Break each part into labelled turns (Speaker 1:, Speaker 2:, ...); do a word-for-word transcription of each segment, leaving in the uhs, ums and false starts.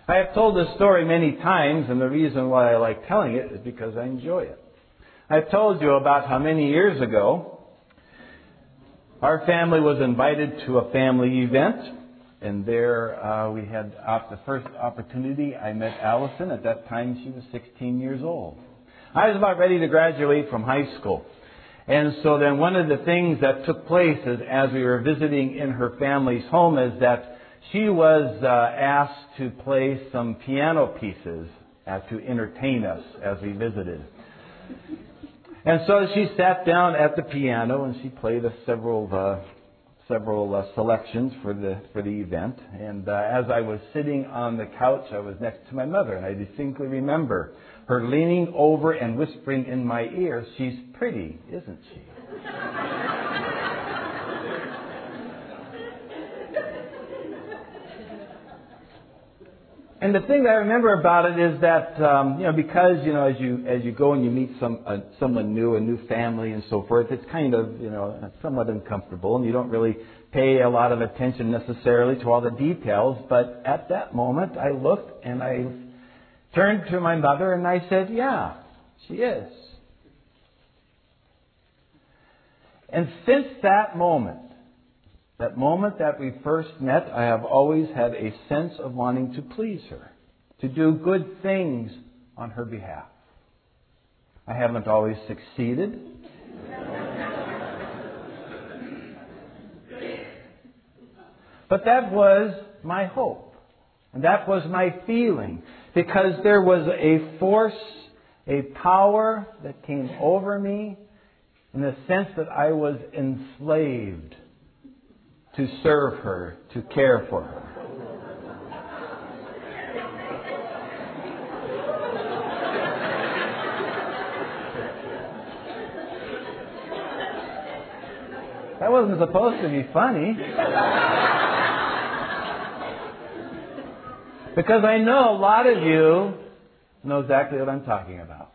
Speaker 1: I have told this story many times, and the reason why I like telling it is because I enjoy it. I've told you about how many years ago our family was invited to a family event, and there uh, we had uh, the first opportunity. I met Allison. At that time, she was sixteen years old. I was about ready to graduate from high school. And so then one of the things that took place is, as we were visiting in her family's home, is that she was uh, asked to play some piano pieces uh, to entertain us as we visited. And so she sat down at the piano and she played us several uh, several uh, selections for the for the event. And uh, as I was sitting on the couch, I was next to my mother, and I distinctly remember her leaning over and whispering in my ear, "She's pretty, isn't she?" And the thing that I remember about it is that, um, you know, because, you know, as you as you go and you meet some uh, someone new, a new family and so forth, it's kind of, you know, somewhat uncomfortable, and you don't really pay a lot of attention necessarily to all the details. But at that moment, I looked and I turned to my mother and I said, "Yeah, she is." And since that moment, that moment that we first met, I have always had a sense of wanting to please her, to do good things on her behalf. I haven't always succeeded. But that was my hope. And that was my feeling. Because there was a force, a power that came over me in the sense that I was enslaved to serve her, to care for her. That wasn't supposed to be funny. Because I know a lot of you know exactly what I'm talking about.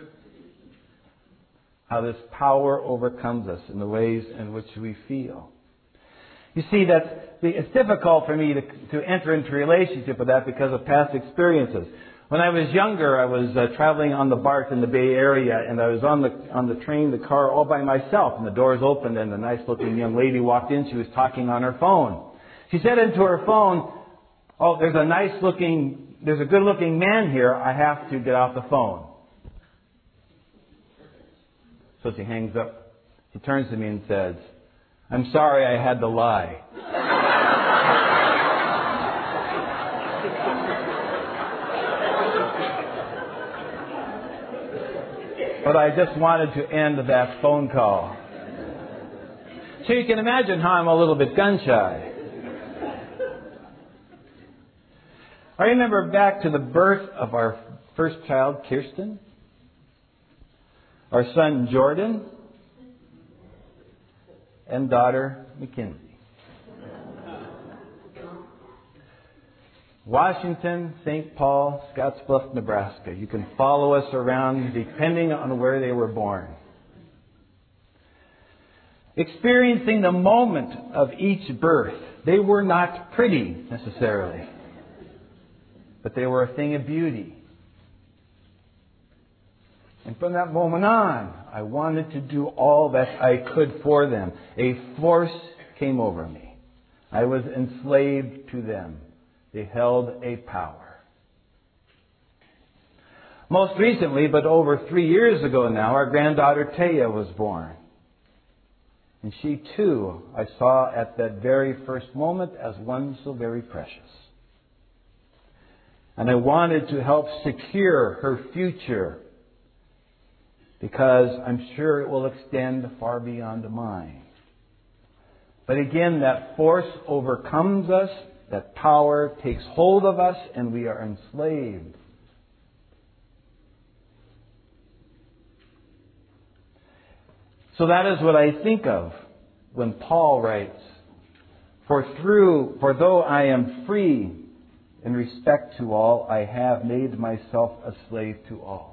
Speaker 1: How this power overcomes us in the ways in which we feel. You see, that it's difficult for me to, to enter into a relationship with that because of past experiences. When I was younger, I was uh, traveling on the BART in the Bay Area, and I was on the on the train, the car, all by myself, and the doors opened, and a nice-looking young lady walked in. She was talking on her phone. She said into her phone, "Oh, there's a nice-looking, there's a good-looking man here. I have to get off the phone." So she hangs up. She turns to me and says, "I'm sorry I had to lie." But I just wanted to end that phone call. So you can imagine how I'm a little bit gun-shy. I remember back to the birth of our first child, Kirsten, our son, Jordan, and daughter, Mackenzie. Washington, Saint Paul, Scottsbluff, Nebraska. You can follow us around depending on where they were born. Experiencing the moment of each birth. They were not pretty necessarily, but they were a thing of beauty. And from that moment on, I wanted to do all that I could for them. A force came over me. I was enslaved to them. They held a power. Most recently, but over three years ago now, our granddaughter Taya was born. And she too, I saw at that very first moment as one so very precious. And I wanted to help secure her future, because I'm sure it will extend far beyond mine. But again, that force overcomes us, that power takes hold of us, and we are enslaved. So that is what I think of when Paul writes, For through, for though I am free in respect to all, I have made myself a slave to all.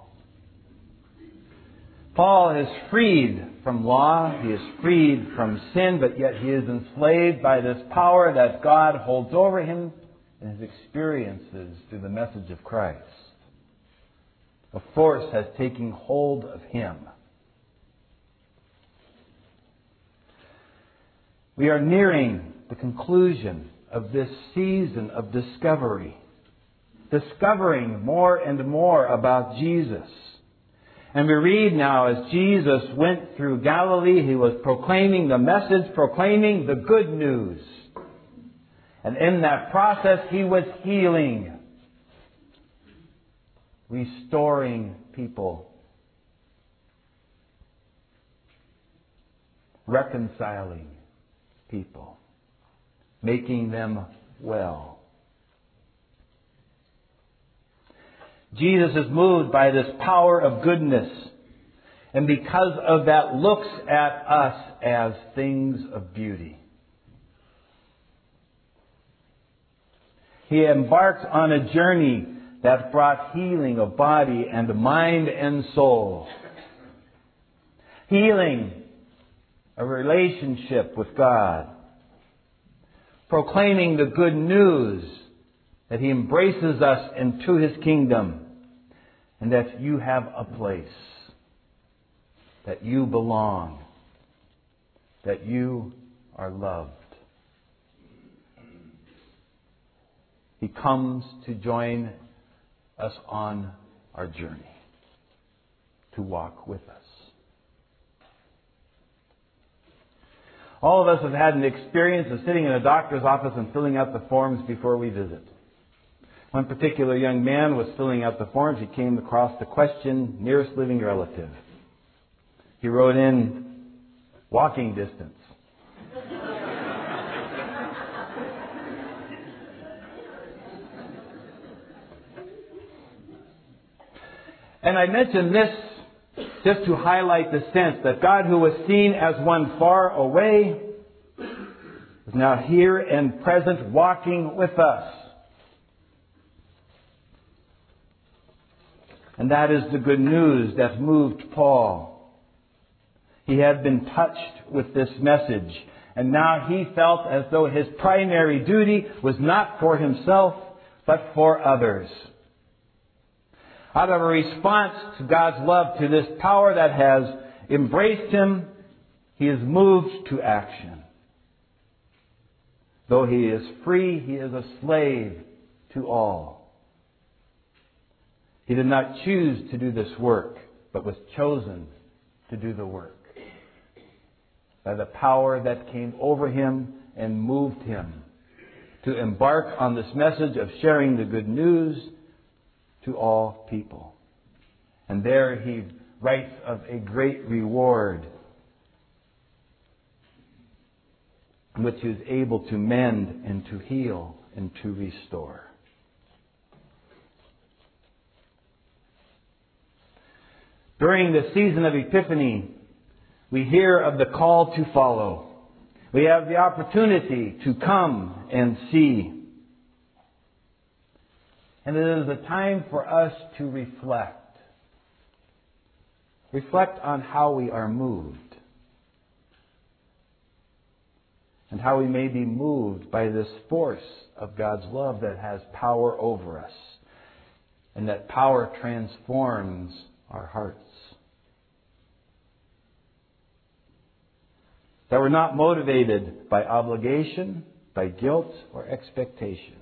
Speaker 1: Paul is freed from law, he is freed from sin, but yet he is enslaved by this power that God holds over him and his experiences through the message of Christ. A force has taken hold of him. We are nearing the conclusion of this season of discovery, discovering more and more about Jesus. And we read now, as Jesus went through Galilee, he was proclaiming the message, proclaiming the good news. And in that process, he was healing, restoring people, reconciling people, making them well. Jesus is moved by this power of goodness, and because of that looks at us as things of beauty. He embarked on a journey that brought healing of body and mind and soul. Healing a relationship with God. Proclaiming the good news that He embraces us into His kingdom and that you have a place, that you belong, that you are loved. He comes to join us on our journey, to walk with us. All of us have had an experience of sitting in a doctor's office and filling out the forms before we visit. One particular young man was filling out the forms. He came across the question, nearest living relative. He wrote in, walking distance. And I mention this just to highlight the sense that God, who was seen as one far away, is now here and present, walking with us. And that is the good news that moved Paul. He had been touched with this message, and now he felt as though his primary duty was not for himself, but for others. Out of a response to God's love, to this power that has embraced him, he is moved to action. Though he is free, he is a slave to all. He did not choose to do this work, but was chosen to do the work by the power that came over him and moved him to embark on this message of sharing the good news to all people. And there he writes of a great reward in which he is able to mend and to heal and to restore. During the season of Epiphany, we hear of the call to follow. We have the opportunity to come and see. And it is a time for us to reflect. Reflect on how we are moved. And how we may be moved by this force of God's love that has power over us. And that power transforms our hearts. That we're not motivated by obligation, by guilt, or expectation.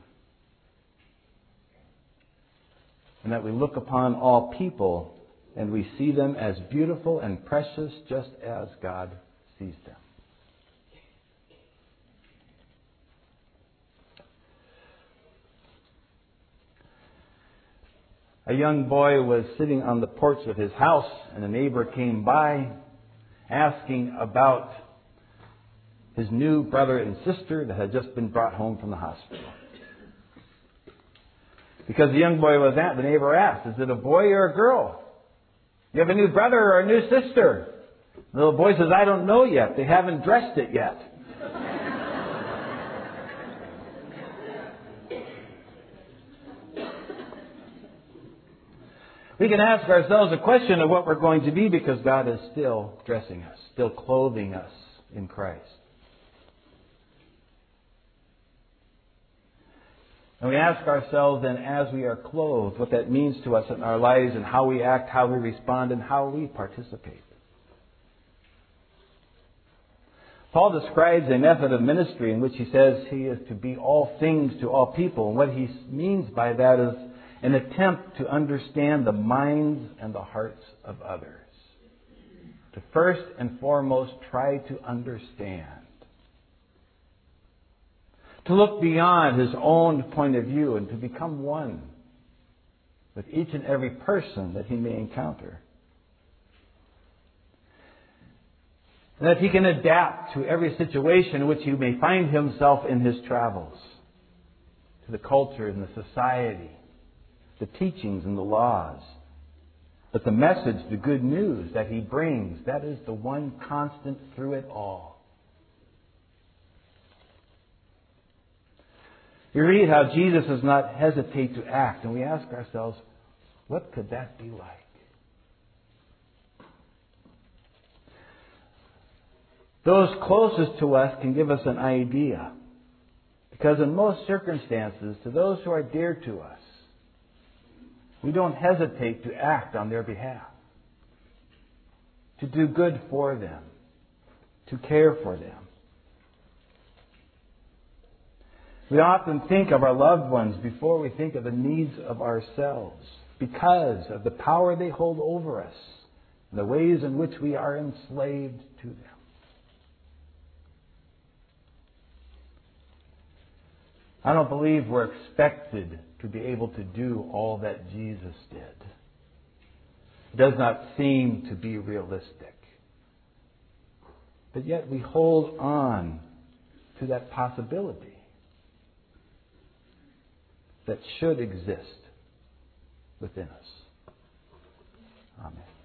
Speaker 1: And that we look upon all people and we see them as beautiful and precious just as God sees them. A young boy was sitting on the porch of his house and a neighbor came by asking about his new brother and sister that had just been brought home from the hospital. Because the young boy was at, the neighbor asked, is it a boy or a girl? You have a new brother or a new sister? The little boy says, I don't know yet. They haven't dressed it yet. We can ask ourselves a question of what we're going to be because God is still dressing us, still clothing us in Christ. And we ask ourselves then, as we are clothed, what that means to us in our lives and how we act, how we respond, and how we participate. Paul describes a method of ministry in which he says he is to be all things to all people. And what he means by that is an attempt to understand the minds and the hearts of others. To first and foremost try to understand. To look beyond his own point of view and to become one with each and every person that he may encounter. And that he can adapt to every situation in which he may find himself in his travels. To the culture and the society, the teachings and the laws. But the message, the good news that he brings, that is the one constant through it all. We read how Jesus does not hesitate to act, and we ask ourselves, what could that be like? Those closest to us can give us an idea. Because in most circumstances, to those who are dear to us, we don't hesitate to act on their behalf. To do good for them. To care for them. We often think of our loved ones before we think of the needs of ourselves because of the power they hold over us and the ways in which we are enslaved to them. I don't believe we're expected to be able to do all that Jesus did. It does not seem to be realistic. But yet we hold on to that possibility that should exist within us. Amen.